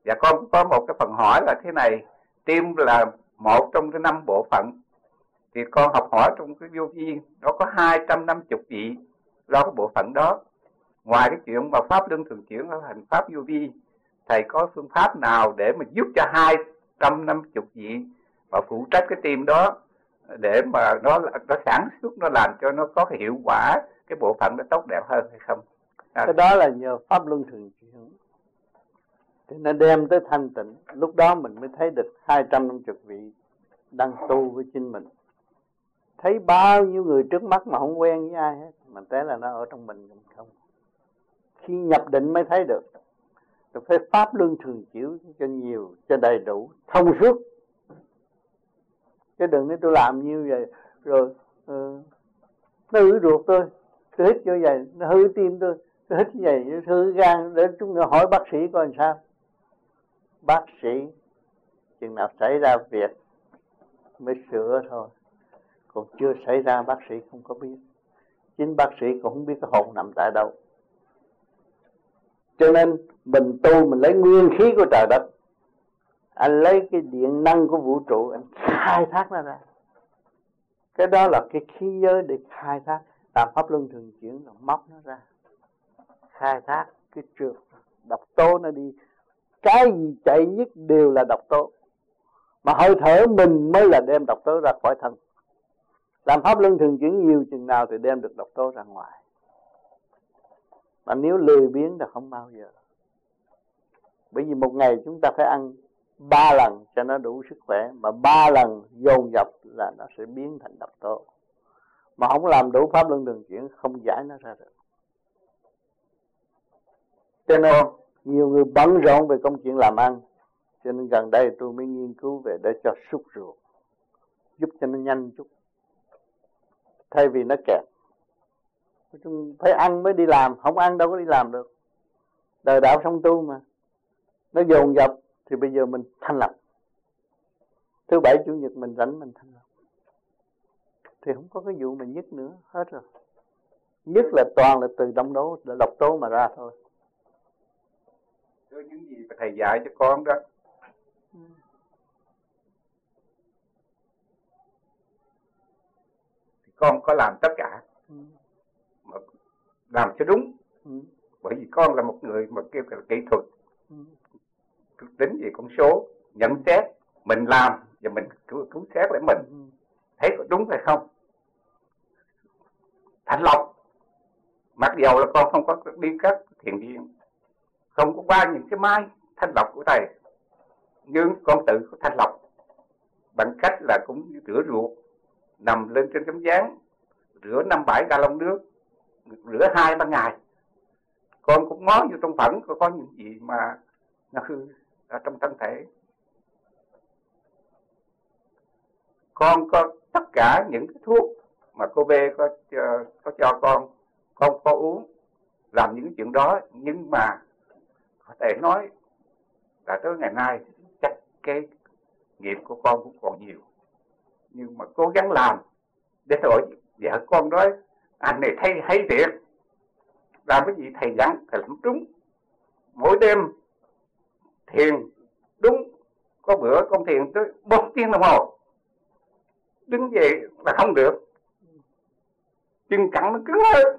Và con có một cái phần hỏi là thế này, tim là một trong cái 5 bộ phận, thì con học hỏi trong cái vô vi nó có 250 vị lo cái bộ phận đó. Ngoài cái chuyện mà pháp luân thường chuyển thành pháp vô vi, thầy có phương pháp nào để mà giúp cho 250 vị mà phụ trách cái tim đó, để mà nó sản xuất, nó làm cho nó có cái hiệu quả, cái bộ phận nó tốt đẹp hơn hay không? Cái đó là nhờ pháp luân thường chuyển thì nó đem tới thanh tịnh. Lúc đó mình mới thấy được 250 vị đang tu với chính mình. Thấy bao nhiêu người trước mắt mà không quen với ai hết, mà thế là nó ở trong mình không. Khi nhập định mới thấy được. Rồi phải pháp luân thường chuyển cho nhiều, cho đầy đủ, thông suốt. Chứ đừng nói tôi làm như vậy rồi nó hư ruột tôi hít vô vậy, nó hư tim tôi hít như vậy, nó hư gan. Để chúng ta hỏi bác sĩ coi làm sao. Bác sĩ chừng nào xảy ra việc mới sửa thôi, còn chưa xảy ra bác sĩ không có biết. Chính bác sĩ cũng không biết cái hồn nằm tại đâu. Cho nên mình tu, mình lấy nguyên khí của trời đất, anh lấy cái điện năng của vũ trụ, anh khai thác nó ra. Cái đó là cái khí giới để khai thác. Làm pháp luân thường chuyển rồi móc nó ra, khai thác cái trường độc tố nó đi. Cái gì chạy nhất đều là độc tố, mà hơi thở mình mới là đem độc tố ra khỏi thân. Làm pháp luân thường chuyển nhiều chừng nào thì đem được độc tố ra ngoài. Mà nếu lười biếng là không bao giờ. Bởi vì một ngày chúng ta phải ăn 3 lần cho nó đủ sức khỏe, mà 3 lần dồn dập là nó sẽ biến thành độc tố. Mà không làm đủ pháp luân thường chuyển không giải nó ra được. Cho nên nhiều người bận rộn về công chuyện làm ăn, cho nên gần đây tôi mới nghiên cứu về để cho súc ruột, giúp cho nó nhanh chút, thay vì nó kẹt. Phải ăn mới đi làm, không ăn đâu có đi làm được. Đời đạo song tu mà, nó dồn dập thì bây giờ mình thanh lập. Thứ Bảy Chủ Nhật mình rảnh mình thanh lập, thì không có cái vụ mình nhất nữa, hết rồi. Nhất là toàn là từ độc tố mà ra thôi. Những gì mà thầy dạy cho con đó, thì con có làm tất cả, mà làm cho đúng. Bởi vì con là một người mà kêu là kỹ thuật, tính về con số, nhận xét, mình làm và mình cứu xét lại mình thấy có đúng hay không. Thanh lọc, mặc dầu là con không có đi các thiền viện, không có qua những cái máy thanh lọc của thầy, nhưng con tự có thanh lọc bằng cách là cũng rửa ruột, nằm lên trên tấm ván, rửa 5-7 gallon nước, rửa 2-3 ngày. Con cũng ngó vô trong phẫn có những gì mà nó hư ở trong thân thể. Con có tất cả những cái thuốc mà cô B có cho con có uống, làm những chuyện đó. Nhưng mà có thể nói là tới ngày nay chắc cái nghiệp của con cũng còn nhiều, nhưng mà cố gắng làm. Để rồi vợ con nói anh này thấy việc làm cái gì thầy dặn thầy làm đúng. Mỗi đêm thiền đúng, có bữa con thiền tới 4 tiếng đồng hồ, đứng dậy là không được, chân cẳng nó cứng hơn.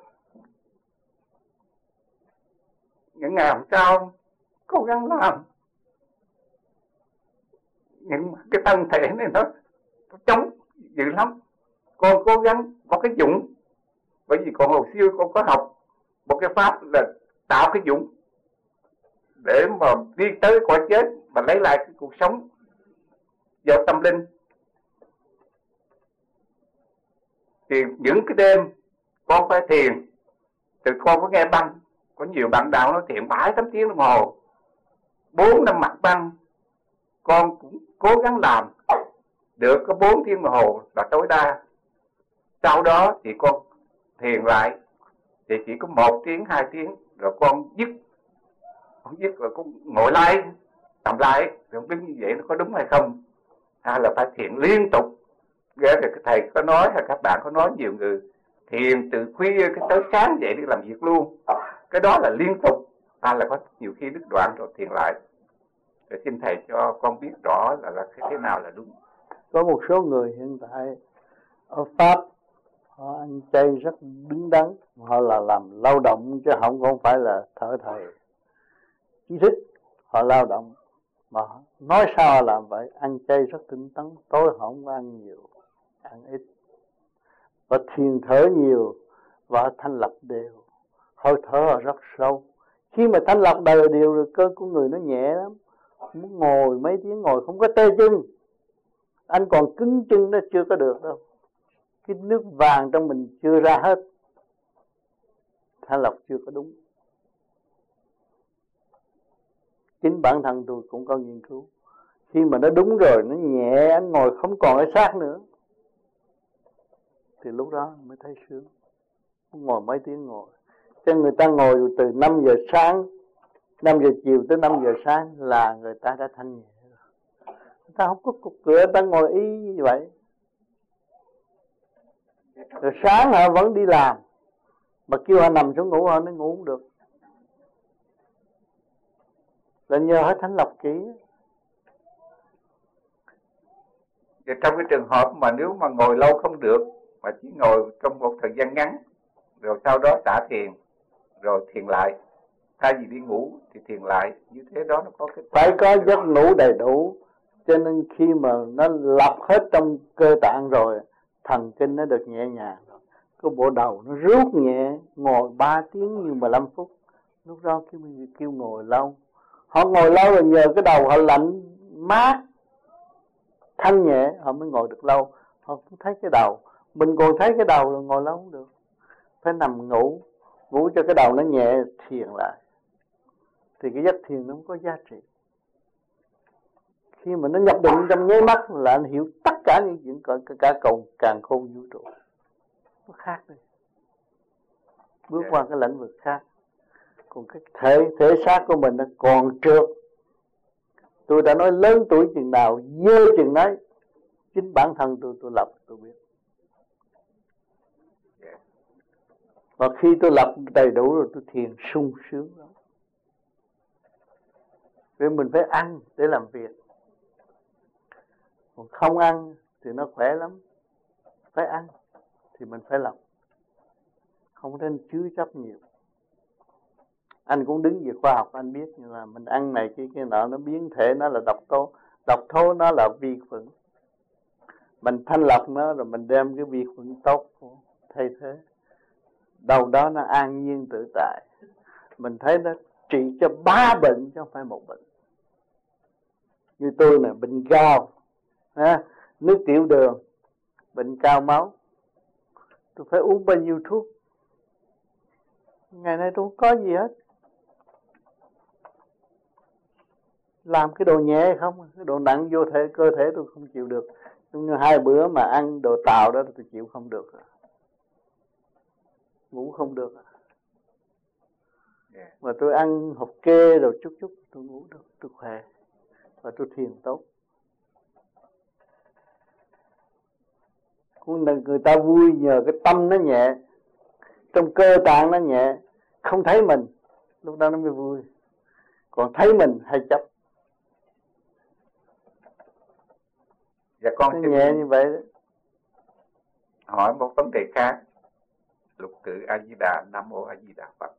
Những ngày hôm sau cố gắng làm, nhưng cái thân thể này nó chống dữ lắm. Con cố gắng có cái dũng, bởi vì còn hồi xưa con có học một cái pháp là tạo cái dũng để mà đi tới cõi chết và lấy lại cái cuộc sống do tâm linh. Thì những cái đêm con phải thiền, thì con có nghe băng, có nhiều bạn đạo nói thiền 7-8 tiếng đồng hồ, 4-5 mặt băng. Con cũng cố gắng làm được có 4 tiếng đồng hồ là tối đa. Sau đó thì con thiền lại thì chỉ có 1 tiếng 2 tiếng rồi con dứt. Con dứt rồi con ngồi lại, nằm lại, rồi không biết như vậy nó có đúng hay không, hay là phải thiền liên tục. Ghê thì thầy có nói hay các bạn có nói nhiều người thiền từ khuya cái tới sáng dậy đi làm việc luôn. Cái đó là liên tục, hay là có nhiều khi đứt đoạn rồi thiền lại. Để xin thầy cho con biết rõ là thế nào là đúng. Có một số người hiện tại ở Pháp họ ăn chay rất đứng đắn, họ là làm lao động chứ không phải là thợ thầy trí thức, họ lao động mà nói sao họ làm vậy, ăn chay rất tinh tấn, tối họ không ăn nhiều, ăn ít và thiền thở nhiều và thanh lọc đều, hơi thở họ rất sâu. Khi mà thanh lọc đều rồi cơ của người nó nhẹ lắm, muốn ngồi mấy tiếng ngồi không có tê chân, anh còn cứng chân nó chưa có được đâu, cái nước vàng trong mình chưa ra hết, thanh lọc chưa có đúng. Chính bản thân tôi cũng có nghiên cứu, khi mà nó đúng rồi, nó nhẹ, anh ngồi không còn cái xác nữa thì lúc đó mới thấy sướng. Ngồi mấy tiếng ngồi, cho người ta ngồi từ 5 giờ sáng, 5 giờ chiều tới 5 giờ sáng là người ta đã thanh nhẹ rồi. Người ta không có cục cửa, người ta ngồi y như vậy. Rồi sáng họ vẫn đi làm, mà kêu họ nằm xuống ngủ họ nó ngủ không được, là nhờ hết thanh lọc kỹ. Và trong cái trường hợp mà nếu mà ngồi lâu không được, mà chỉ ngồi trong một thời gian ngắn, rồi sau đó xả thiền, rồi thiền lại, thay vì đi ngủ thì thiền lại, như thế đó nó có cái phải có giấc ngủ đầy đủ. Cho nên khi mà nó lọc hết trong cơ tạng rồi, thần kinh nó được nhẹ nhàng rồi, cái bộ đầu nó rút nhẹ, ngồi 3 tiếng như 15 phút. Lúc đó kêu ngồi lâu. Họ ngồi lâu rồi nhờ cái đầu họ lạnh mát thanh nhẹ họ mới ngồi được lâu. Họ cũng thấy cái đầu, mình còn thấy cái đầu rồi ngồi lâu không được, phải nằm ngủ cho cái đầu nó nhẹ, thiền lại thì cái giấc thiền nó không có giá trị. Khi mà nó nhập định trong nháy mắt là anh hiểu tất cả những chuyện cả cầu càn khôn vũ trụ, nó khác đi, bước qua cái lĩnh vực khác. Còn cái thể xác của mình nó còn trượt. Tôi đã nói lớn tuổi chừng nào dơ chừng đấy, chính bản thân tôi lập tôi biết. Và khi tôi lập đầy đủ rồi tôi thiền sung sướng lắm. Vì mình phải ăn để làm việc, còn không ăn thì nó khỏe lắm. Phải ăn thì mình phải làm, không nên chứa chấp nhiều. Anh cũng đứng về khoa học, anh biết là mình ăn này kia nọ, nó biến thể nó là độc tố. Độc tố nó là vi khuẩn, mình thanh lọc nó rồi mình đem cái vi khuẩn tốt thay thế. Đầu đó nó an nhiên tự tại. Mình thấy nó trị cho 3 bệnh chứ không phải một bệnh. Như tôi nè, bệnh cao, nước tiểu đường, bệnh cao máu, tôi phải uống bao nhiêu thuốc. Ngày nay tôi không có gì hết, làm cái đồ nhẹ không, cái đồ nặng vô cơ thể tôi không chịu được. Nhưng 2 bữa mà ăn đồ tàu đó tôi chịu không được, ngủ không được. Mà tôi ăn hộp kê rồi chút tôi ngủ được, tôi khỏe và tôi thiền tốt. Cũng là người ta vui nhờ cái tâm nó nhẹ, trong cơ tạng nó nhẹ, không thấy mình, lúc đó nó mới vui. Còn thấy mình hay chấp. Dạ con xin nhẹ như vậy đó. Hỏi một vấn đề khác. Lục tự A Di Đà, Nam Mô A Di Đà Phật.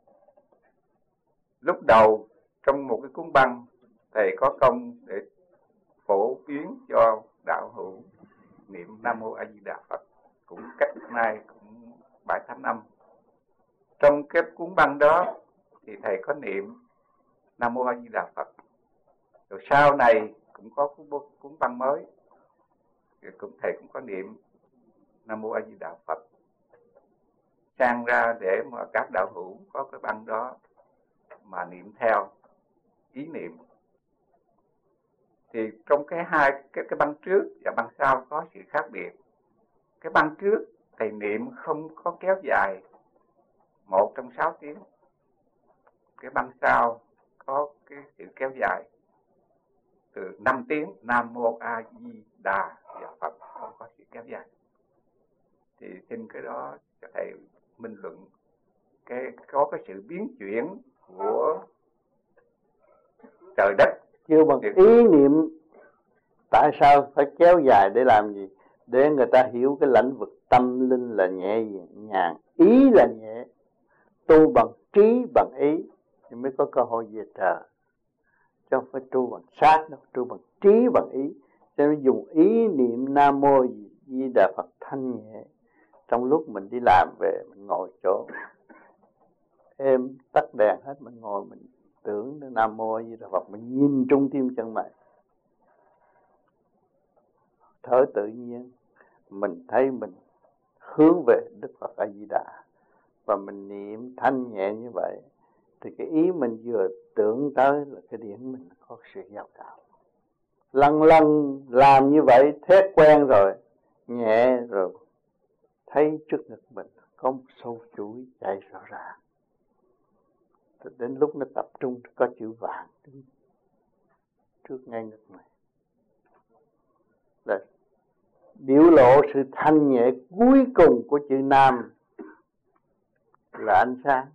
Lúc đầu trong một cái cuốn băng, thầy có công để phổ biến cho đạo hữu niệm Nam Mô A Di Đà Phật, cũng cách nay cũng 7-8 năm. Trong cái cuốn băng đó thì thầy có niệm Nam Mô A Di Đà Phật. Rồi sau này cũng có cuốn băng mới, thầy cũng có niệm Nam Mô A Di Đà Phật, sang ra để mà các đạo hữu có cái băng đó mà niệm theo ý niệm. Thì trong cái băng trước và băng sau có sự khác biệt. Cái băng trước thầy niệm không có kéo dài 1 trong 6 tiếng. Cái băng sau có cái sự kéo dài từ 5 tiếng. Nam Mô A Di Đà Phật, không có sự kéo dài. Thì xin cái đó cho thầy minh luận có cái sự biến chuyển của trời đất Kêu bằng ý niệm. Tại sao phải kéo dài để làm gì? Để người ta hiểu cái lĩnh vực tâm linh là nhẹ nhàng, ý là nhẹ. Tu bằng trí bằng ý thì mới có cơ hội về trời. Chứ không phải tu bằng sát đâu, tu bằng trí bằng ý. Cho nên dùng ý niệm Nam Mô Di Đà Phật thanh nhẹ. Trong lúc mình đi làm về, mình ngồi chỗ em tắt đèn hết, mình ngồi mình tưởng đến Nam Mô Di Đà Phật, mình nhìn trung tim chân mày, thở tự nhiên, mình thấy mình hướng về Đức Phật A Di Đà và mình niệm thanh nhẹ như vậy, thì cái ý mình vừa tưởng tới là cái điển mình có sự giao cảm. Lần lần làm như vậy thét quen rồi, nhẹ rồi, thấy trước ngực mình có một sâu chuỗi chạy rõ ràng. Đến lúc nó tập trung có chữ vàng trước ngay ngực này, là biểu lộ sự thanh nhẹ cuối cùng của chữ Nam là ánh sáng.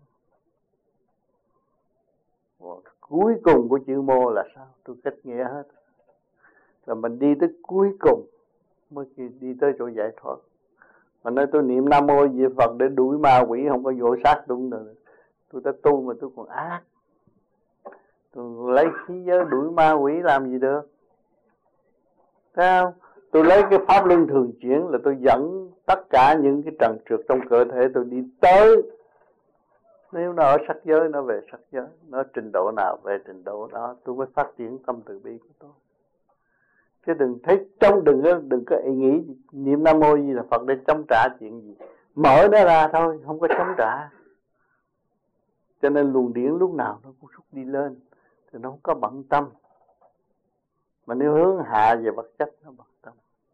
Cuối cùng của chữ Mô là sao? Tôi cách nghĩa hết. Là mình đi tới cuối cùng mới đi tới chỗ giải thoát. Mà nói tôi niệm Nam Mô Di Phật để đuổi ma quỷ không có vô sát tôi nữa. Tôi đã tu mà tôi còn ác. Tôi lấy khí giới đuổi ma quỷ làm gì được? Thấy không? Tôi lấy cái pháp luân thường chuyển là tôi dẫn tất cả những cái trần trượt trong cơ thể tôi đi tới. Nếu nó ở sắc giới, nó về sắc giới. Nó trình độ nào về trình độ đó, tôi mới phát triển tâm từ bi của tôi. Chứ đừng thấy trong, đừng có nghĩ niệm Nam Mô gì là Phật để chống trả chuyện gì. Mở nó ra thôi, không có chống trả. Cho nên luồng điển lúc nào nó cũng rút đi lên, thì nó không có bận tâm. Mà nếu hướng hạ về vật chất nó bận tâm.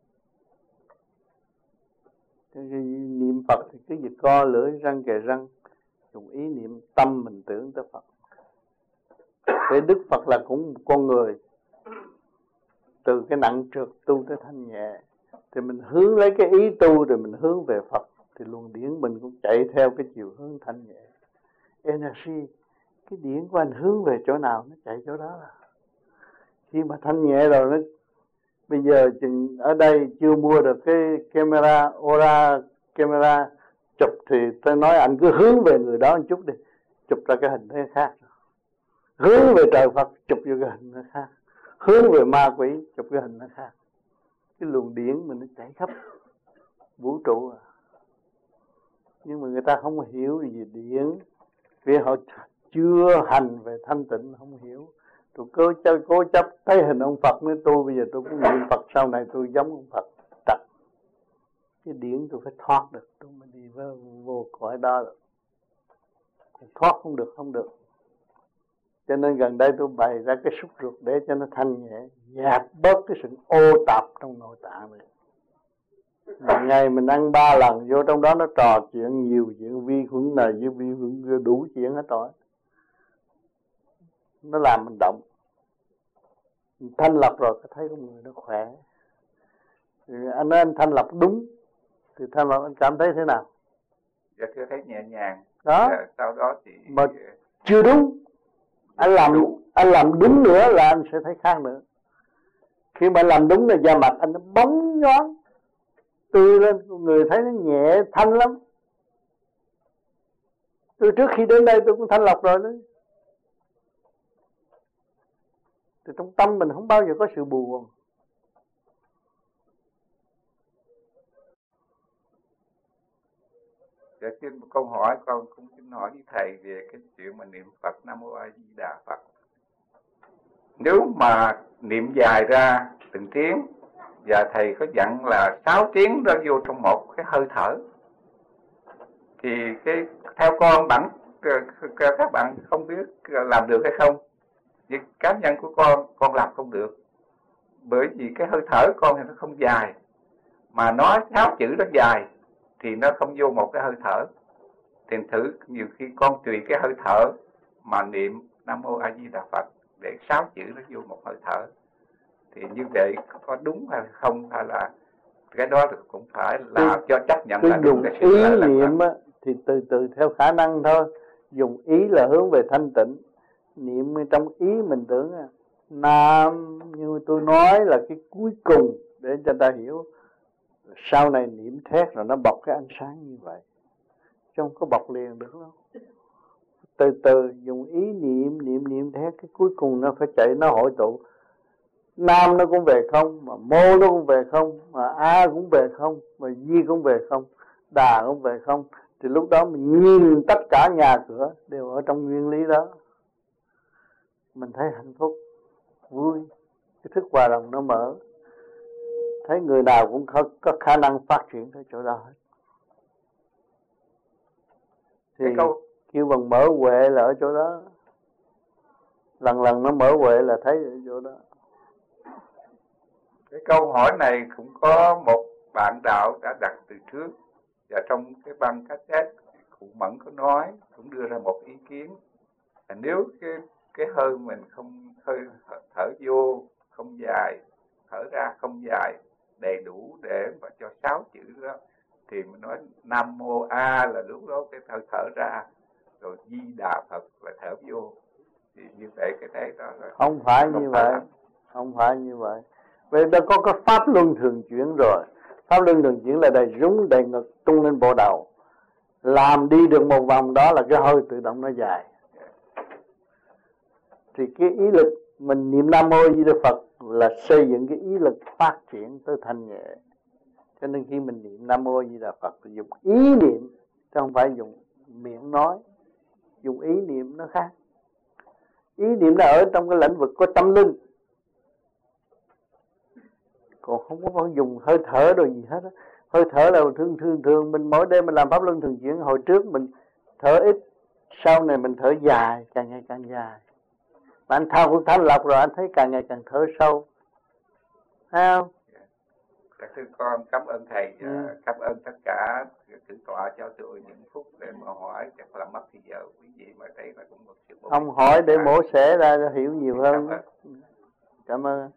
Niệm Phật thì cứ việc co lưỡi răng kề răng, dùng ý niệm tâm mình tưởng tới Phật. Thế Đức Phật là cũng một con người, từ cái nặng trược tu tới thanh nhẹ, thì mình hướng lấy cái ý tu rồi mình hướng về Phật, thì luồng điển mình cũng chạy theo cái chiều hướng thanh nhẹ. Energy, cái điển của anh hướng về chỗ nào nó chạy chỗ đó. Là khi mà thanh nhẹ rồi nó, bây giờ ở đây chưa mua được cái camera Aura camera chụp, thì tôi nói anh cứ hướng về người đó một chút đi, chụp ra cái hình thế khác. Hướng về trời Phật chụp vô cái hình nó khác, hướng về ma quỷ chụp cái hình nó khác. Cái luồng điển mình nó chạy khắp vũ trụ à. Nhưng mà người ta không hiểu gì điển, vì họ chưa hành về thanh tịnh, không hiểu. Tôi cố chấp thấy hình ông Phật với tôi, bây giờ tôi cũng niệm Phật, sau này tôi giống ông Phật. Trật cái điển tôi phải thoát được, tôi mới đi vô cõi đó được. Thoát không được. Cho nên gần đây tôi bày ra cái xúc ruột để cho nó thanh nhẹ, dẹp bớt cái sự ô tạp trong nội tạng này. Một ngày mình ăn 3 lần vô trong đó nó trò chuyện nhiều chuyện, vi khuẩn này với vi khuẩn đủ chuyện hết rồi. Nó làm mình động. Mình thanh lọc rồi thấy con người nó khỏe. Anh nói anh thanh lọc đúng, thì thanh lọc anh cảm thấy thế nào? Dạ thưa thấy nhẹ nhàng. Đó. Dạ, sau đó thì mà chưa đúng. Anh làm đúng nữa là anh sẽ thấy khác nữa. Khi mà làm đúng là da mặt anh nó bóng nhoáng, tươi lên, người thấy nó nhẹ thanh lắm. Từ trước khi đến đây tôi cũng thanh lọc rồi đó. Thì trong tâm mình không bao giờ có sự buồn. Dạ, xin một câu hỏi, con cũng xin hỏi với thầy về cái chuyện mà niệm Phật Nam Mô A Di Đà Phật. Nếu mà niệm dài ra từng tiếng, và thầy có dặn là 6 tiếng đó vô trong một cái hơi thở, thì cái theo con các bạn không biết làm được hay không. Vì cá nhân của con làm không được, bởi vì cái hơi thở con thì nó không dài, mà nói 6 chữ nó dài thì nó không vô một cái hơi thở. Thì thử nhiều khi con tùy cái hơi thở mà niệm Nam Mô A Di Đà Phật để 6 chữ nó vô một hơi thở, thì như vậy có đúng hay không, hay là cái đó cũng phải là cho chấp nhận là dùng cái ý niệm á, thì từ theo khả năng thôi. Dùng ý là hướng về thanh tịnh, niệm trong ý mình tưởng Nam, như tôi nói là cái cuối cùng để cho ta hiểu. Sau này niệm thét rồi nó bọc cái ánh sáng như vậy, chứ không có bọc liền được đâu. Từ từ dùng ý niệm thét, cái cuối cùng nó phải chạy, nó hội tụ. Nam nó cũng về không, mà mô nó cũng về không, mà A cũng về không, mà Di cũng về không, Đà cũng về không. Thì lúc đó mình nhìn tất cả nhà cửa đều ở trong nguyên lý đó, mình thấy hạnh phúc, vui, cái thức hòa đồng nó mở. Thấy người nào cũng có khả năng phát triển tới chỗ đó hết. Thì kêu bằng mở huệ là ở chỗ đó. Lần nó mở huệ là thấy ở chỗ đó. Cái câu hỏi này cũng có một bạn đạo đã đặt từ trước, và trong cái băng cassette cụ Mẫn có nói, cũng đưa ra một ý kiến là nếu cái hơi mình không hơi thở vô không dài, thở ra không dài, đầy đủ để mà cho 6 chữ đó, thì mình nói Nam Mô A là lúc đó cái hơi thở ra, rồi Di Đà Phật là thở vô. Thì như vậy cái đấy đó là không phải như vậy, không phải như vậy. Vậy đã có cái pháp luân thường chuyển rồi. Pháp luân thường chuyển là đầy rúng đầy ngực tung lên bộ đầu, làm đi được một vòng đó là cái hơi tự động nó dài. Thì cái ý lực mình niệm Nam Mô Di Đà Phật là xây dựng cái ý lực phát triển tới thanh nhẹ. Cho nên khi mình niệm Nam Mô Di Đà Phật thì dùng ý niệm, chứ không phải dùng miệng nói. Dùng ý niệm nó khác. Ý niệm là ở trong cái lĩnh vực của tâm linh, còn không có dùng hơi thở rồi gì hết. Hơi thở là thường mình mỗi đêm mình làm pháp luân thường chuyển. Hồi trước mình thở ít, sau này mình thở dài, càng ngày càng dài. Mà anh thanh lọc rồi anh thấy càng ngày càng thở sâu, thấy không? Các thưa con cảm ơn thầy, cảm ơn tất cả thử tọa cho tôi những phút để mà hỏi, chắc là mất thì giờ quý vị mà thấy là cũng một sự không hỏi để mổ xẻ ra cho hiểu nhiều hơn. Cảm ơn.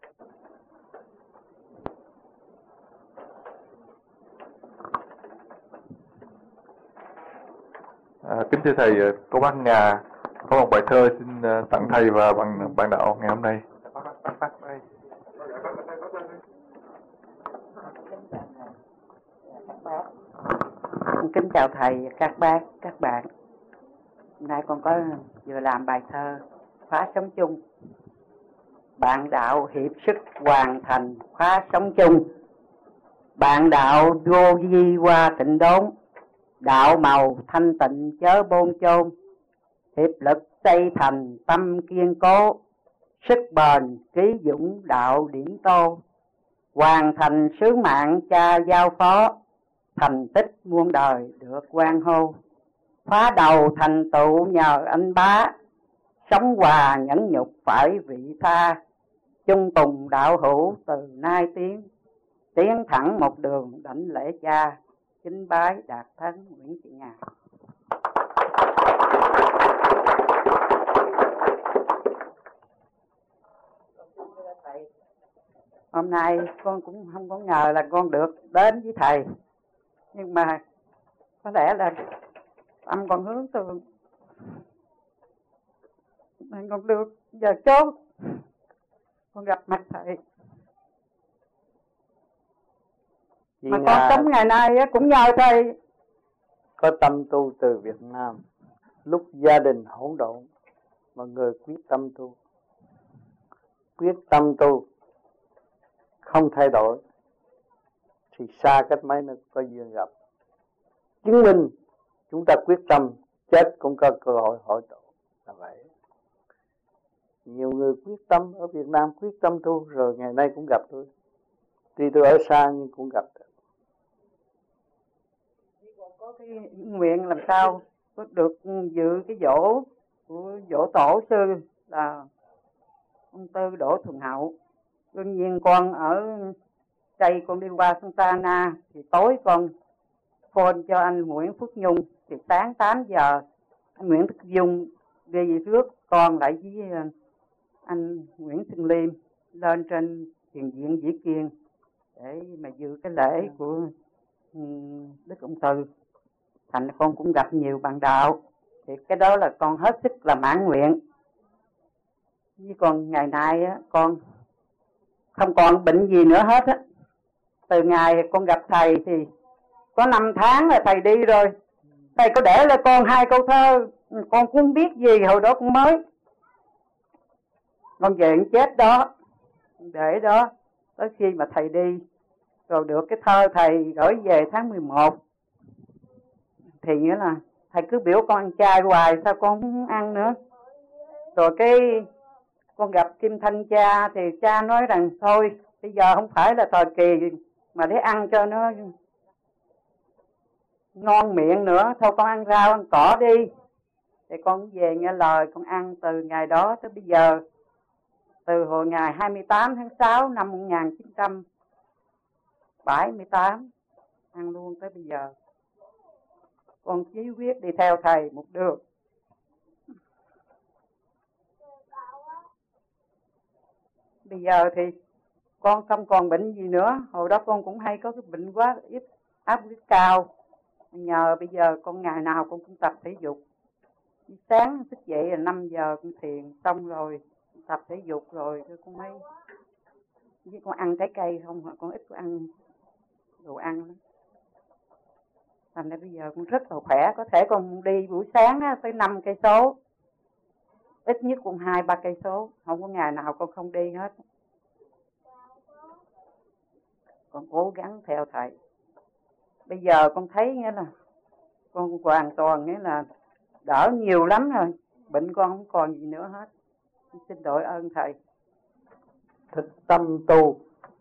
Kính thưa thầy, cô bác Nga có một bài thơ xin tặng thầy và bạn đạo ngày hôm nay. Kính chào thầy, các bác, các bạn. Hôm nay con có vừa làm bài thơ khóa sống chung. Bạn đạo hiệp sức hoàn thành khóa sống chung. Bạn đạo vô vi qua tịnh đốn, đạo màu thanh tịnh chớ bôn chôn. Hiệp lực xây thành tâm kiên cố, sức bền ký dũng đạo điển tô. Hoàn thành sứ mạng cha giao phó, thành tích muôn đời được quan hô. Phá đầu thành tựu nhờ anh bá, sống hòa nhẫn nhục phải vị tha. Chung tùng đạo hữu từ nay tiến thẳng một đường đảnh lễ cha. Kính bái Đạt Thân Nguyễn Thị Nga. Hôm nay con cũng không có ngờ là con được đến với thầy, nhưng mà có lẽ là tâm con hướng từ nên con được giờ chốt con gặp mặt thầy. Mà con sống ngày nay cũng nhờ thầy. Có tâm tu từ Việt Nam, lúc gia đình hỗn độn mà người quyết tâm tu, quyết tâm tu không thay đổi thì xa cách mấy nó có duyên gặp. Chứng minh chúng ta quyết tâm, chết cũng có cơ hội hội tụ là vậy. Nhiều người quyết tâm ở Việt Nam quyết tâm tu rồi ngày nay cũng gặp tôi. Tuy tôi ở xa nhưng cũng gặp được. Có cái nguyện làm sao có được dự cái dỗ của dỗ tổ sư là ông Tư Đỗ Thuần Hậu. Đương nhiên con ở đây con đi qua Santa Ana thì tối con phone cho anh Nguyễn Phước Nhung, thì sáng 8 giờ anh Nguyễn Phước Nhung đi rước con lại với anh Nguyễn Xuân Liêm lên trên thiền viện Vĩ Kiên để mà dự cái lễ của Đức Ông Tư. Thành con cũng gặp nhiều bạn đạo, thì cái đó là con hết sức là mãn nguyện. Như còn ngày nay á, con không còn bệnh gì nữa hết á. Từ ngày con gặp thầy thì có 5 tháng là thầy đi rồi. Thầy có để lại con 2 câu thơ, con cũng biết gì hồi đó con mới. Con về chết đó, để đó, tới khi mà thầy đi, rồi được cái thơ thầy gửi về tháng 11. Thì nghĩa là thầy cứ biểu con ăn chay hoài, sao con không ăn nữa. Rồi cái con gặp Kim Thanh cha thì cha nói rằng thôi, bây giờ không phải là thời kỳ mà để ăn cho nó ngon miệng nữa, thôi con ăn rau ăn cỏ đi. Thì con về nghe lời, con ăn từ ngày đó tới bây giờ, từ hồi ngày 28 tháng 6 năm 1978 ăn luôn tới bây giờ. Con chí quyết đi theo thầy một đường. Bây giờ thì con không còn bệnh gì nữa. Hồi đó con cũng hay có cái bệnh quá ít, áp huyết cao. Nhờ bây giờ con ngày nào con cũng tập thể dục. Sáng thức dậy là 5 giờ con thiền xong rồi tập thể dục rồi con mới với con ăn trái cây không, hoặc con ít có ăn đồ ăn lắm. Thành ra bây giờ con rất là khỏe, có thể con đi buổi sáng á, tới 5 cây số, ít nhất cũng 2-3 cây số, không có ngày nào con không đi hết. Con cố gắng theo thầy. Bây giờ con thấy nghĩa là con hoàn toàn nghĩa là đỡ nhiều lắm rồi, bệnh con không còn gì nữa hết. Xin đội ơn thầy. Thực tâm tu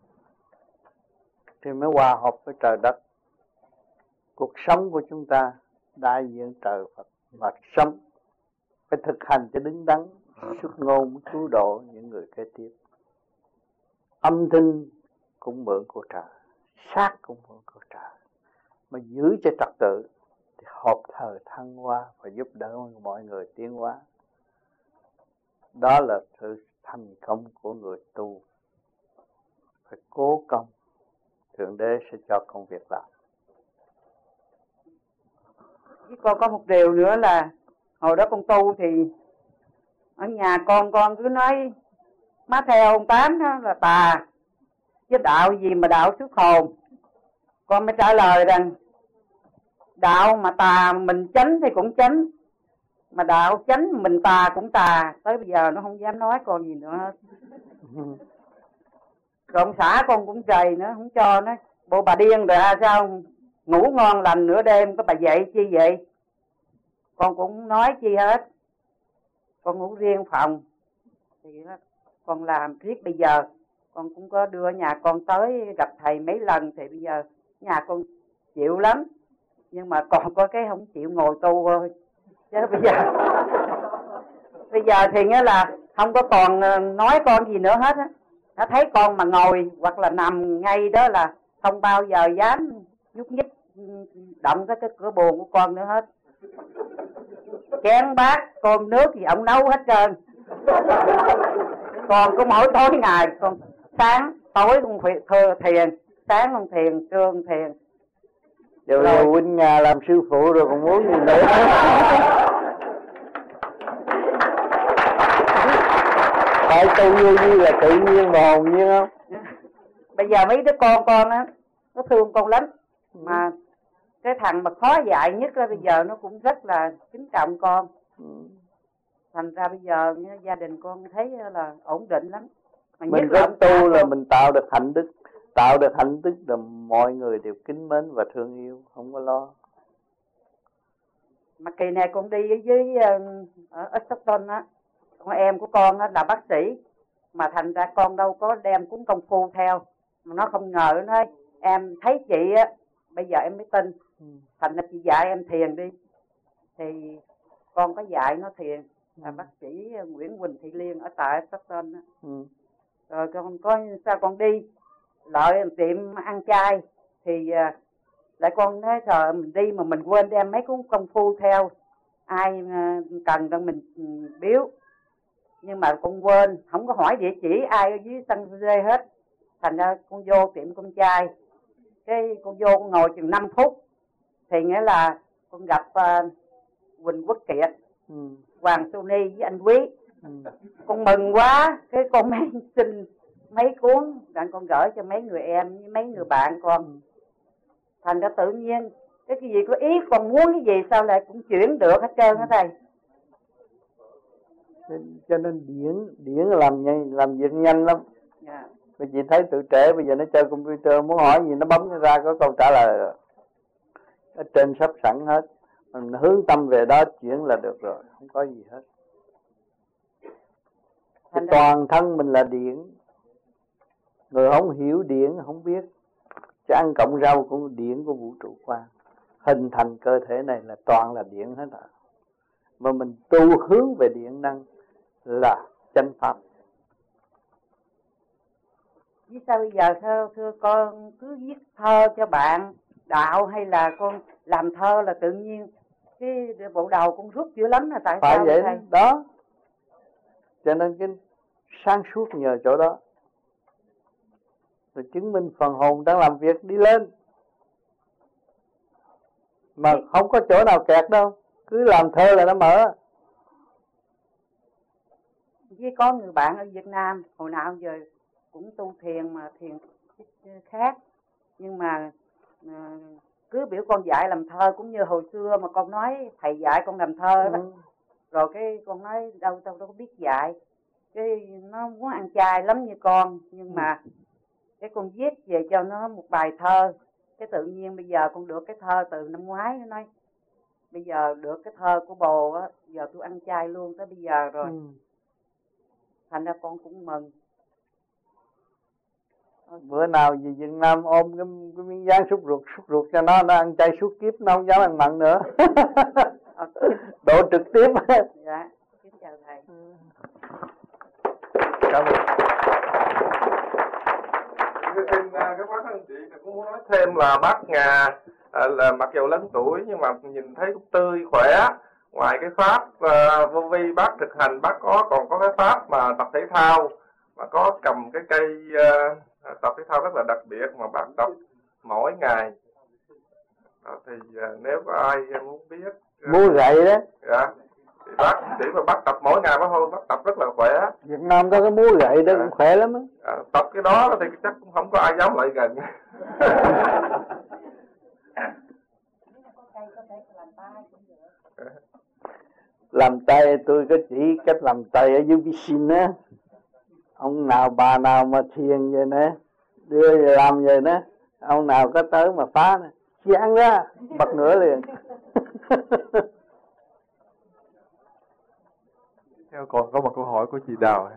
thì mới hòa hợp với trời đất. Cuộc sống của chúng ta đại diện trời Phật và sống phải thực hành cho đứng đắn, xuất ngôn cứu độ những người kế tiếp. Âm thanh cũng mượn của trời, sát cũng mượn của trời, mà giữ cho trật tự thì hợp thời thăng hoa và giúp đỡ mọi người tiến hóa. Đó là sự thành công của người tu. Phải cố công, Thượng Đế sẽ cho công việc làm. Với con có một điều nữa là hồi đó con tu thì ở nhà con cứ nói má theo ông Tám đó là tà, chứ đạo gì mà đạo xuất hồn. Con mới trả lời rằng đạo mà tà mình chánh thì cũng chánh, mà đạo chánh mình tà cũng tà. Tới bây giờ nó không dám nói con gì nữa hết. Rồi ông xã con cũng trầy nữa, không cho nó. Bộ bà điên rồi sao ngủ ngon lành nửa đêm, có bà dậy chi vậy? Con cũng nói chi hết. Con ngủ riêng phòng thì con làm riết. Bây giờ con cũng có đưa nhà con tới gặp thầy mấy lần, thì bây giờ nhà con chịu lắm, nhưng mà còn có cái không chịu ngồi tu thôi. Chứ bây giờ thì nghĩa là không có còn nói con gì nữa hết á. Nó thấy con mà ngồi hoặc là nằm ngay đó là không bao giờ dám nhúc nhích động tới cái cửa buồng của con nữa hết. Chén bát con nước gì ông nấu hết trơn. Con có mỗi tối ngày con sáng tối con thiền, sáng con thiền, trưa con thiền. Rồi huynh nhà làm sư phụ rồi còn muốn gì nữa. Phải tu như là tự nhiên và hồn nhiên không? Bây giờ mấy đứa con á, nó thương con lắm. Mà cái thằng mà khó dạy nhất là bây giờ nó cũng rất là kính trọng con. Thành ra bây giờ gia đình con thấy là ổn định lắm. Mà mình rất tu là mình tạo được hạnh đức. Tạo được hạnh đức là mọi người đều kính mến và thương yêu, không có lo. Mà kỳ này con đi với ở Stockton á, con em của con á là bác sĩ, mà thành ra con đâu có đem cuốn công phu theo. Mà nó không ngờ, nó nói em thấy chị á, bây giờ em mới tin. Thành ra chị dạy em thiền đi. Thì con có dạy nó thiền. Là bác sĩ Nguyễn Quỳnh Thị Liên ở tại Stockton á. Rồi con có sao con đi lợi tiệm ăn chay thì lại con nói trời mình đi mà mình quên đem mấy cuốn công phu theo, ai cần đâu mình biếu. Nhưng mà con quên, không có hỏi địa chỉ ai ở dưới San Jose hết. Thành ra con vô tiệm con trai, cái con vô con ngồi chừng 5 phút thì nghĩa là con gặp Quỳnh Quốc Kiệt, Hoàng Sô Ni với anh Quý. Con mừng quá, cái con mới xin mấy cuốn đặng con gửi cho mấy người em với mấy người bạn con. Thành ra tự nhiên cái gì có ý con muốn cái gì sao lại cũng chuyển được hết trơn á thầy. Cho nên điển làm việc nhanh lắm. Dạ. Vì chị thấy tụi trẻ bây giờ nó chơi computer, muốn hỏi gì nó bấm ra có câu trả lời rồi. Ở trên sắp sẵn hết, mình hướng tâm về đó chuyển là được rồi, không có gì hết. Toàn thân mình là điển. Người không hiểu điển không biết. Chứ ăn cộng rau cũng điển của vũ trụ quan. Hình thành cơ thể này là toàn là điển hết rồi. Mà mình tu hướng về điện năng là chánh pháp. Vì sao bây giờ thưa con cứ viết thơ cho bạn đạo hay là con làm thơ là tự nhiên cái bộ đầu con rút dữ lắm là tại phải sao vậy thầy? Đó. Cho nên cái sáng suốt nhờ chỗ đó. Rồi chứng minh phần hồn đang làm việc đi lên. Mà không có chỗ nào kẹt đâu. Cứ làm thơ là nó mở. Với có người bạn ở Việt Nam hồi nào giờ cũng tu thiền mà thiền khác, nhưng mà cứ biểu con dạy làm thơ cũng như hồi xưa mà con nói thầy dạy con làm thơ đó. Rồi cái con nói đâu có biết dạy, cái nó muốn ăn chay lắm như con, nhưng mà cái con viết về cho nó một bài thơ, cái tự nhiên bây giờ con được cái thơ từ năm ngoái, nó nói bây giờ được cái thơ của bồ á, giờ tôi ăn chay luôn tới bây giờ rồi. Thành ra con cũng mừng. Bữa nào về Việt Nam ôm cái miếng dán sút ruột cho nó ăn chay suốt kiếp, nó không dám ăn mặn nữa. Độ trực tiếp. Dạ, kính chào thầy. Cảm ơn. Xin các bác anh chị cũng muốn nói thêm là bác Ngà là mặc dù lớn tuổi nhưng mà nhìn thấy cũng tươi khỏe. Ngoài cái pháp vô vi bác thực hành, bác còn có cái pháp mà tập thể thao, mà có cầm cái cây tập thể thao rất là đặc biệt mà bác tập mỗi ngày. Thì nếu có ai muốn biết Múa gậy đó. dạ, thì bác chỉ mà bác tập mỗi ngày bác tập rất là khỏe. Việt Nam có cái múa gậy đó cũng khỏe lắm á. Tập cái đó thì chắc cũng không có ai dám lại gần. Làm tay tôi có chỉ cách làm tay ở dưới piscine á. Ông nào bà nào mà thiền vậy nè, đưa về làm vậy nè, ông nào có tới mà phá nè, chán ra bật nửa liền. Theo còn có một câu hỏi của chị Đào.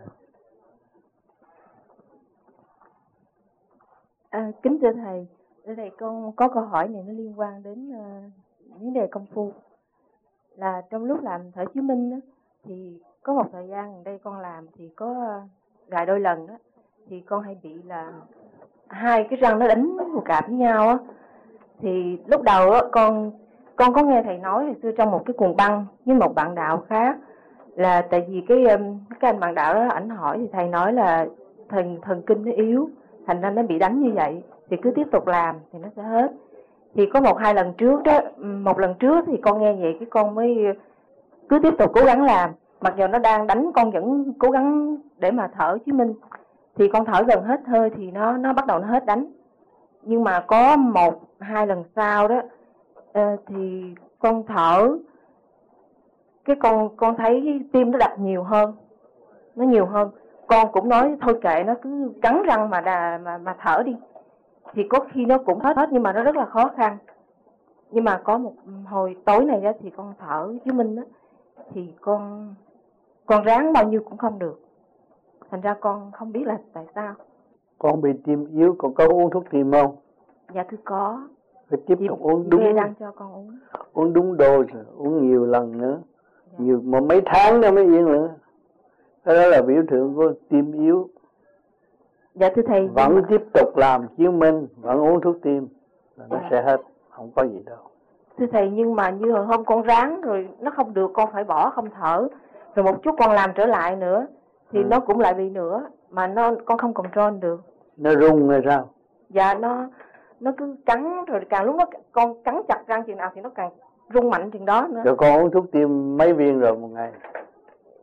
Kính thưa thầy, ở đây con có câu hỏi này nó liên quan đến vấn đề công phu. Là trong lúc làm thở chiếu minh á, thì có một thời gian gần đây con làm thì có vài đôi lần á, thì con hay bị là hai cái răng nó đánh một cặp với nhau á. Thì lúc đầu á, con có nghe thầy nói hồi xưa trong một cái cuồng băng với một bạn đạo khác, là tại vì cái anh bạn đạo đó ảnh hỏi thì thầy nói là thần kinh nó yếu, thành ra nó bị đánh như vậy, thì cứ tiếp tục làm thì nó sẽ hết. Thì có một hai lần trước đó, một lần trước thì con nghe vậy cái con mới cứ tiếp tục cố gắng làm, mặc dù nó đang đánh con vẫn cố gắng để mà thở chiếu minh. Thì con thở gần hết hơi thì nó bắt đầu nó hết đánh. Nhưng mà có một hai lần sau đó thì con thở, cái con thấy tim nó đập nhiều hơn, nó nhiều hơn. Con cũng nói thôi kệ nó, cứ cắn răng mà thở đi. Thì có khi nó cũng hết nhưng mà nó rất là khó khăn. Nhưng mà có một hồi tối này đó thì con thở chiếu minh đó, thì con ráng bao nhiêu cũng không được. Thành ra con không biết là tại sao. Con bị tim yếu, con có uống thuốc tim không? Dạ thưa có. Phải tiếp tục uống đúng. Đang cho con uống. Uống đúng dose, uống nhiều lần nữa. Dạ. Nhiều mà mấy tháng nữa mới yên nữa. Đó là biểu tượng của tim yếu. Dạ thưa thầy. Vẫn tiếp tục làm chiếu minh, vẫn uống thuốc tim là nó sẽ hết, không có gì đâu. Thưa thầy, nhưng mà như hồi hôm con ráng rồi nó không được, con phải bỏ không thở. Rồi một chút con làm trở lại nữa thì nó cũng lại bị nữa, mà con không control được. Nó rung hay sao? Dạ nó cứ cắn, rồi càng lúc con cắn chặt răng chừng nào thì nó càng rung mạnh chừng đó nữa. Rồi con uống thuốc tim mấy viên rồi một ngày?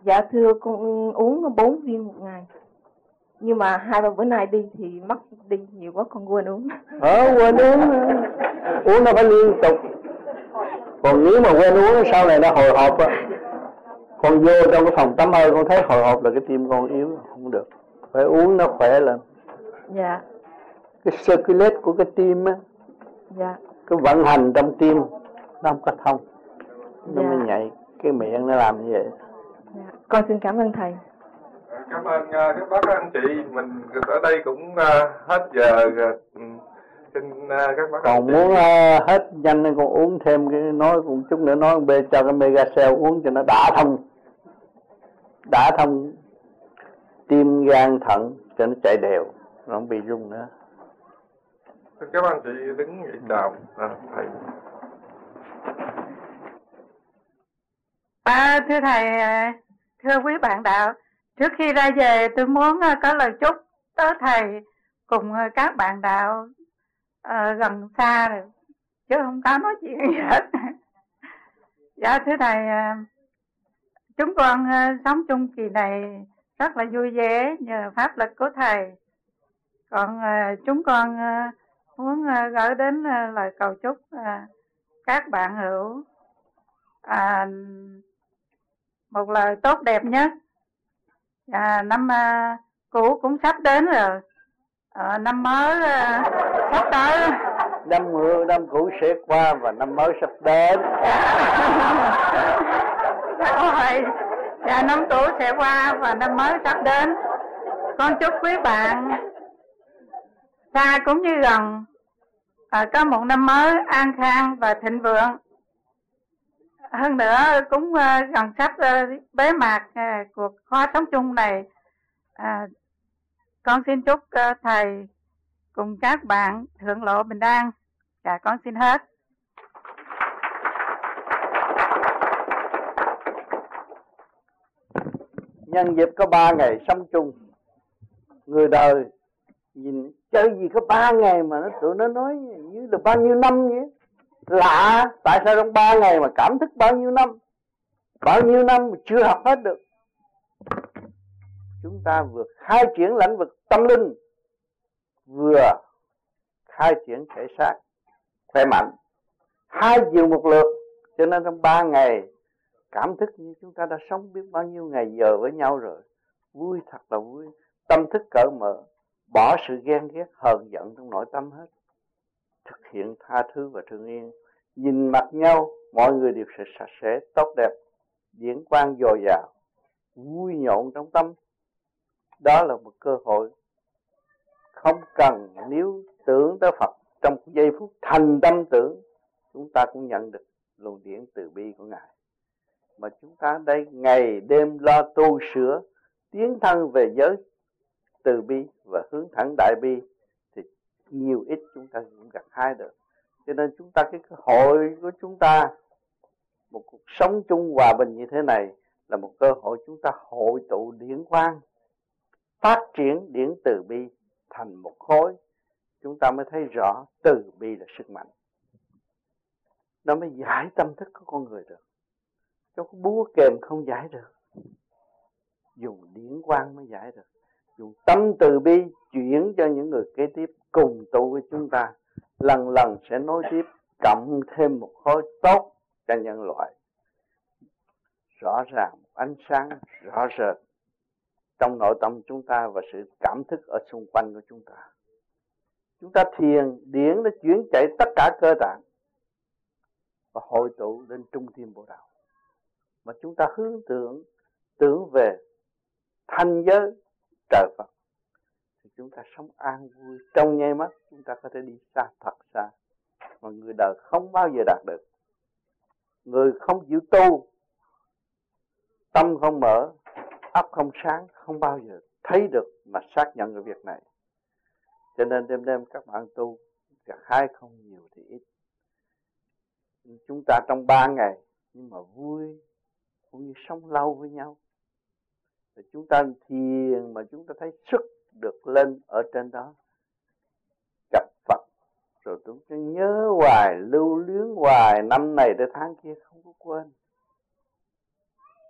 Dạ thưa, con uống 4 viên một ngày. Nhưng mà 2-3 bữa nay đi thì mất đi nhiều quá, con quên uống. Quên uống nó phải liên tục. Còn nếu mà quên uống sau này nó hồi hộp á. Con vô trong cái phòng tắm hơi con thấy hồi hộp là cái tim con yếu, không được. Phải uống nó khỏe lên. Dạ. Cái circulate của cái tim á. Dạ. Cái vận hành trong tim nó không có thông. Nó Dạ. mới nhảy, cái miệng nó làm như vậy. Dạ. Con xin cảm ơn thầy. Cảm ơn các bác anh chị. Mình ở đây cũng hết giờ. Xin các bác còn muốn hết nhanh nên con uống thêm cái nói cũng chút nữa nói bê cho cái Megacell uống cho nó đã thông tim gan thận cho nó chạy đều, nó không bị rung nữa. Các anh chị đứng dậy chào thầy. Thưa thầy, thưa quý bạn đạo, trước khi ra về tôi muốn có lời chúc tới thầy cùng các bạn đạo gần xa rồi, chứ không có nói chuyện gì hết. Dạ thưa thầy, chúng con sống chung kỳ này rất là vui vẻ nhờ pháp lực của thầy. Còn chúng con muốn gửi đến lời cầu chúc các bạn hữu một lời tốt đẹp nhất. Năm cũ cũng sắp đến rồi, năm mới sắp tới. Năm cũ sẽ qua và năm mới sắp đến. Dạ, năm cũ sẽ qua và năm mới sắp đến. Con chúc quý bạn xa cũng như gần có một năm mới an khang và thịnh vượng. Hơn nữa cũng gần sắp bế mạc cuộc khóa sống chung này. Con xin chúc thầy cùng các bạn thượng lộ bình an. Dạ con xin hết. Nhân dịp có 3 ngày sống chung, người đời nhìn chơi gì có 3 ngày mà tụi nó nói như là bao nhiêu năm vậy. Lạ, tại sao trong 3 ngày mà cảm thức bao nhiêu năm mà chưa học hết được. Chúng ta vừa khai triển lĩnh vực tâm linh, vừa khai triển thể xác khỏe mạnh, hai chiều một lượt. Cho nên trong 3 ngày cảm thức như chúng ta đã sống biết bao nhiêu ngày giờ với nhau rồi. Vui, thật là vui. Tâm thức cởi mở, bỏ sự ghen ghét hờn giận trong nội tâm hết, thực hiện tha thứ và thương yêu. Nhìn mặt nhau mọi người đều sẽ sạch sẽ, tốt đẹp, điển quang dồi dào, vui nhộn trong tâm. Đó là một cơ hội không cần nếu tưởng tới Phật trong giây phút thành tâm tưởng, chúng ta cũng nhận được luồng điển từ bi của Ngài. Mà chúng ta đây ngày đêm lo tu sửa, tiến thân về giới từ bi và hướng thẳng đại bi, thì nhiều ít chúng ta cũng gặt hái được. Cho nên chúng ta, cái hội của chúng ta, một cuộc sống chung hòa bình như thế này là một cơ hội chúng ta hội tụ điển quang, phát triển điển từ bi thành một khối. Chúng ta mới thấy rõ từ bi là sức mạnh. Nó mới giải tâm thức của con người được. Cho cái búa kềm không giải được, dùng điển quang mới giải được. Dùng tâm từ bi chuyển cho những người kế tiếp cùng tu với chúng ta, lần lần sẽ nối tiếp, cộng thêm một khối tốt cho nhân loại. Rõ ràng ánh sáng rõ rệt trong nội tâm chúng ta và sự cảm thức ở xung quanh của chúng ta. Chúng ta thiền, điển nó chuyển chạy tất cả cơ tạng và hội tụ đến trung tâm Bồ Đạo. Mà chúng ta hướng tưởng về thanh giới trời Phật, thì chúng ta sống an vui. Trong nháy mắt chúng ta có thể đi xa, thật xa, mà người đời không bao giờ đạt được. Người không chịu tu, tâm không mở, óc không sáng, không bao giờ thấy được mà xác nhận cái việc này. Cho nên đêm đêm các bạn tu, gặt hái không nhiều thì ít. Chúng ta trong 3 ngày nhưng mà vui, cũng như sống lâu với nhau. Rồi chúng ta thiền mà chúng ta thấy sức được lên ở trên đó, gặp Phật, rồi chúng ta nhớ hoài, lưu luyến hoài, năm này tới tháng kia không có quên.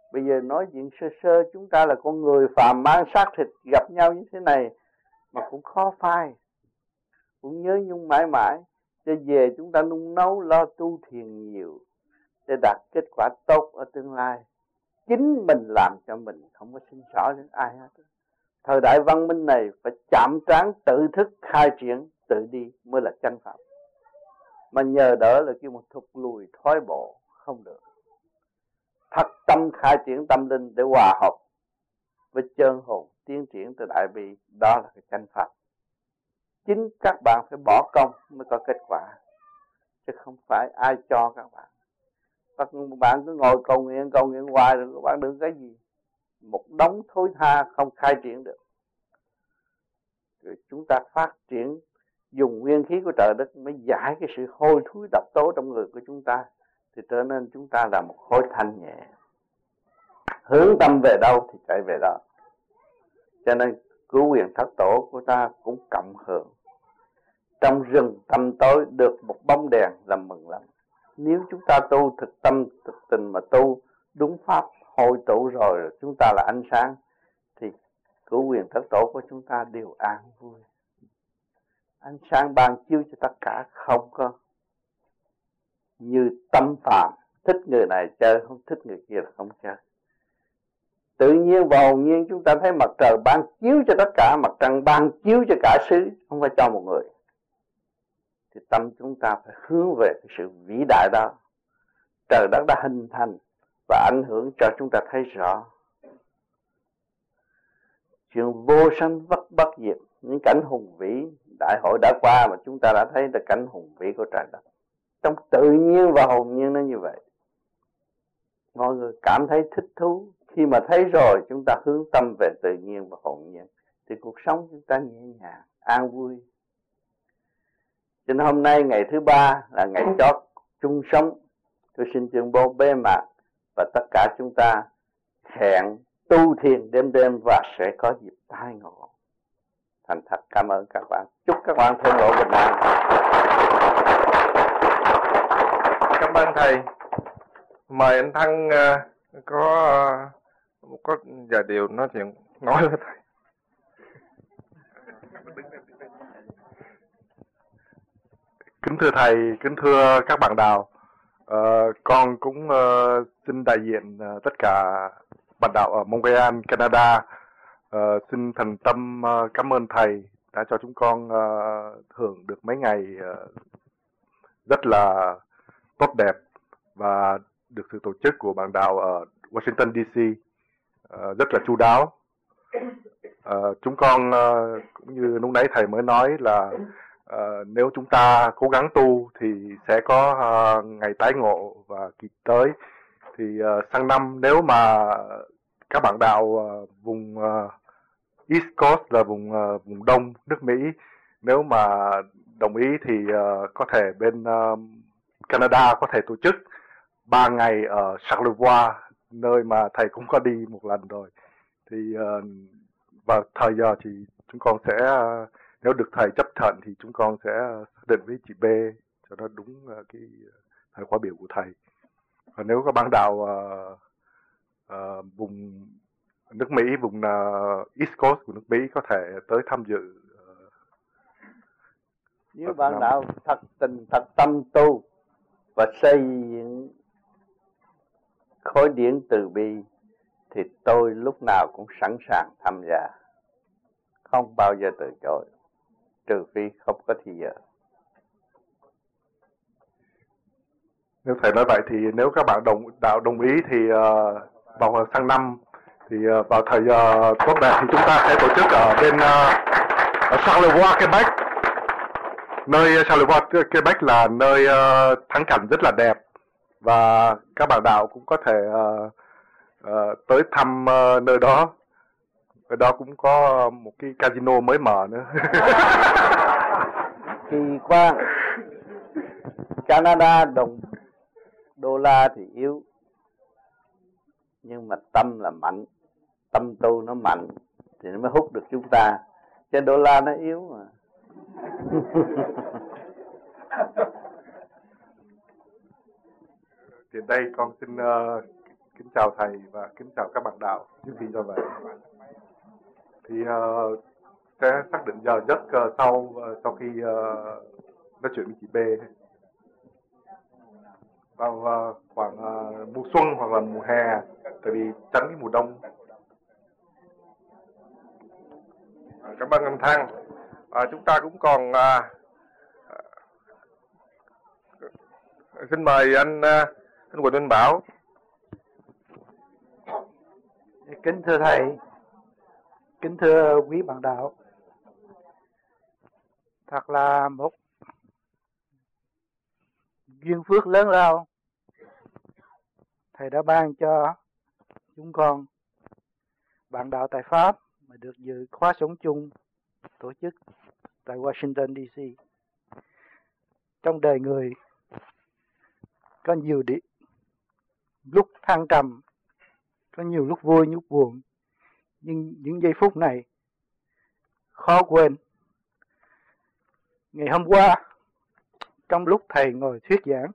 Bây giờ nói chuyện sơ sơ, chúng ta là con người phàm mang xác thịt gặp nhau như thế này mà cũng khó phai, cũng nhớ nhung mãi mãi. Cho về chúng ta nung nấu lo tu thiền nhiều để đạt kết quả tốt ở tương lai. Chính mình làm cho mình, không có xin xỏ đến ai hết. Thời đại văn minh này phải chạm trán tự thức khai triển, tự đi mới là chân pháp. Mà nhờ đỡ là kêu một thụt lùi thoái bộ, không được. Thật tâm khai triển tâm linh để hòa hợp với chân hồn, tiến triển từ đại bi, đó là cái chân pháp. Chính các bạn phải bỏ công mới có kết quả, chứ không phải ai cho các bạn. Các bạn cứ ngồi cầu nguyện hoài rồi các bạn được cái gì? Một đống thối tha không khai triển được. Rồi chúng ta phát triển dùng nguyên khí của trời đất mới giải cái sự hôi thối độc tố trong người của chúng ta, thì trở nên chúng ta là một khối thanh nhẹ. Hướng tâm về đâu thì chạy về đó. Cho nên cứu quyền thất tổ của ta cũng cộng hưởng. Trong rừng tăm tối được một bóng đèn là mừng lắm. Nếu chúng ta tu thực tâm thực tình mà tu đúng pháp hội tụ rồi chúng ta là ánh sáng, thì cứu quyền thất tổ của chúng ta đều an vui. Ánh sáng ban chiếu cho tất cả, không có như tâm phàm, thích người này chơi, không thích người kia là không chơi. Tự nhiên và hồn nhiên chúng ta thấy mặt trời ban chiếu cho tất cả, mặt trăng ban chiếu cho cả xứ, không phải cho một người. Thì tâm chúng ta phải hướng về cái sự vĩ đại đó. Trời đất đã hình thành và ảnh hưởng cho chúng ta thấy rõ. Chuyện vô sanh bất diệt, những cảnh hùng vĩ đại hội đã qua mà chúng ta đã thấy là cảnh hùng vĩ của trời đất. Trong tự nhiên và hồn nhiên nó như vậy. Mọi người cảm thấy thích thú. Khi mà thấy rồi chúng ta hướng tâm về tự nhiên và hồn nhiên, thì cuộc sống chúng ta nhẹ nhàng, an vui. Cho nên hôm nay ngày thứ 3 là ngày chót chung sống. Tôi xin tuyên bố bế mạc và tất cả chúng ta hẹn tu thiền đêm và sẽ có dịp tái ngộ. Thành thật cảm ơn các bạn. Chúc các bạn thương lộ bình an. Cảm ơn thầy. Mời anh Thăng có vài điều nói chuyện nói với thầy. Kính thưa thầy, kính thưa các bạn đạo, con cũng xin đại diện tất cả bạn đạo ở Montreal, Canada, xin thành tâm cảm ơn thầy đã cho chúng con hưởng được mấy ngày rất là tốt đẹp và được sự tổ chức của bạn đạo ở Washington DC rất là chu đáo. Chúng con cũng như lúc nãy thầy mới nói là nếu chúng ta cố gắng tu thì sẽ có ngày tái ngộ và kỳ tới. Thì sang năm nếu mà các bạn đạo vùng East Coast là vùng đông nước Mỹ, nếu mà đồng ý thì có thể bên Canada có thể tổ chức 3 ngày ở Charlevoix, nơi mà thầy cũng có đi một lần rồi. Thì vào thời giờ thì chúng con sẽ, nếu được thầy chấp thuận thì chúng con sẽ xác định với chị B cho nó đúng cái thời khóa biểu của thầy. Và nếu các bạn đạo vùng nước Mỹ, vùng East Coast của nước Mỹ có thể tới tham dự. Nếu bạn đạo thật tình thật tâm tu và xây dựng khối điển từ bi thì tôi lúc nào cũng sẵn sàng tham gia, không bao giờ từ chối, trừ phi không có thì giờ. Nếu thầy nói vậy thì nếu các bạn đạo đồng ý thì vào sang năm thì vào thời giờ tốt đẹp thì chúng ta sẽ tổ chức ở bên ở Charlevoix, Quebec. Nơi Charlevoix, Quebec là nơi thắng cảnh rất là đẹp và các bạn đạo cũng có thể tới thăm nơi đó. Ở đó cũng có một cái casino mới mở nữa. Kỳ quan, Canada đồng đô la thì yếu, nhưng mà tâm là mạnh, tâm tu nó mạnh thì nó mới hút được chúng ta. Trên đô la nó yếu mà. Thì đây con xin kính chào thầy và kính chào các bạn đạo trước khi ra về. Thì sẽ xác định giờ giấc sau khi nói chuyện với chị B vào khoảng mùa xuân hoặc là mùa hè, tại vì tránh cái mùa đông. Cảm ơn anh Thăng. Chúng ta cũng còn xin mời anh Quỳnh Minh Bảo. Kính thưa thầy, kính thưa quý bạn đạo, thật là một duyên phước lớn lao thầy đã ban cho chúng con bạn đạo tại Pháp mà được dự khóa sống chung tổ chức tại Washington DC. Trong đời người có nhiều lúc thăng trầm, có nhiều lúc vui lúc buồn, nhưng những giây phút này khó quên. Ngày hôm qua, trong lúc thầy ngồi thuyết giảng,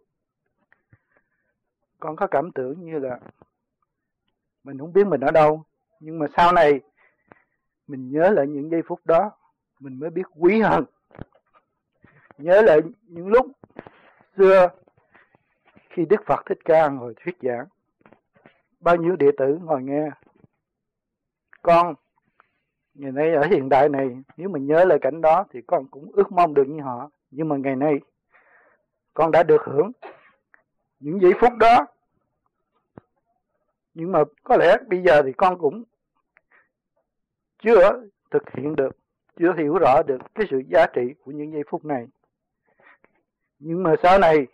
con có cảm tưởng như là mình không biết mình ở đâu, nhưng mà sau này mình nhớ lại những giây phút đó, mình mới biết quý hơn. Nhớ lại những lúc xưa khi Đức Phật Thích Ca ngồi thuyết giảng, bao nhiêu đệ tử ngồi nghe. Con ngày nay ở hiện đại này, nếu mình nhớ lại cảnh đó thì con cũng ước mong được như họ. Nhưng mà ngày nay con đã được hưởng những giây phút đó. Nhưng mà có lẽ bây giờ thì con cũng chưa thực hiện được, chưa hiểu rõ được cái sự giá trị của những giây phút này. Nhưng mà sau này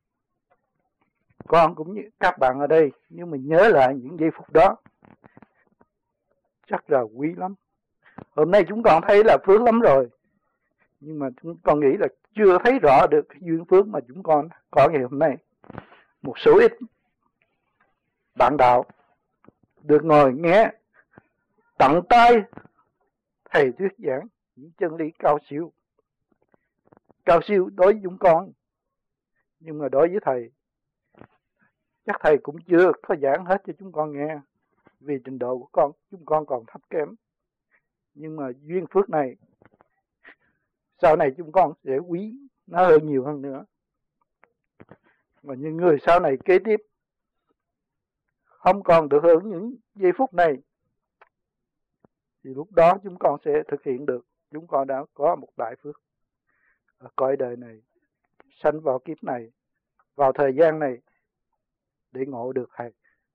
con cũng như các bạn ở đây, nếu mình nhớ lại những giây phút đó chắc là quý lắm. Hôm nay chúng con thấy là phước lắm rồi, nhưng mà chúng con nghĩ là chưa thấy rõ được cái duyên phước mà chúng con có ngày hôm nay. Một số ít bạn đạo được ngồi nghe tận tay thầy thuyết giảng những chân lý cao siêu đối với chúng con. Nhưng mà đối với thầy, chắc thầy cũng chưa có giảng hết cho chúng con nghe, vì trình độ của chúng con còn thấp kém. Nhưng mà duyên phước này sau này chúng con sẽ quý nó hơn nhiều hơn nữa. Và những người sau này kế tiếp không còn được hưởng những giây phút này, thì lúc đó chúng con sẽ thực hiện được. Chúng con đã có một đại phước ở cõi đời này, sanh vào kiếp này, vào thời gian này để ngộ được thầy.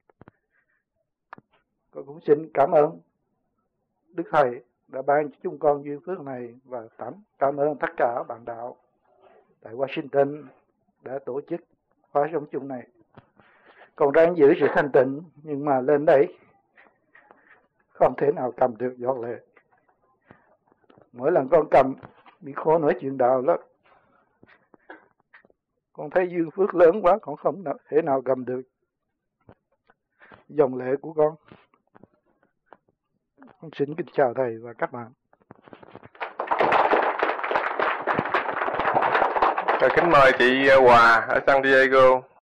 Con cũng xin cảm ơn Đức Thầy đã ban cho chúng con duyên phước này, và cảm ơn tất cả bạn đạo tại Washington đã tổ chức khóa sống chung này. Con ráng giữ sự thanh tịnh, nhưng mà lên đấy không thể nào cầm được giọt lệ. Mỗi lần con cầm bị khổ nói chuyện đạo lắm. Con thấy duyên phước lớn quá, con không thể nào cầm được dòng lệ của con. Con xin kính chào thầy và các bạn. Kính mời chị Hòa ở San Diego.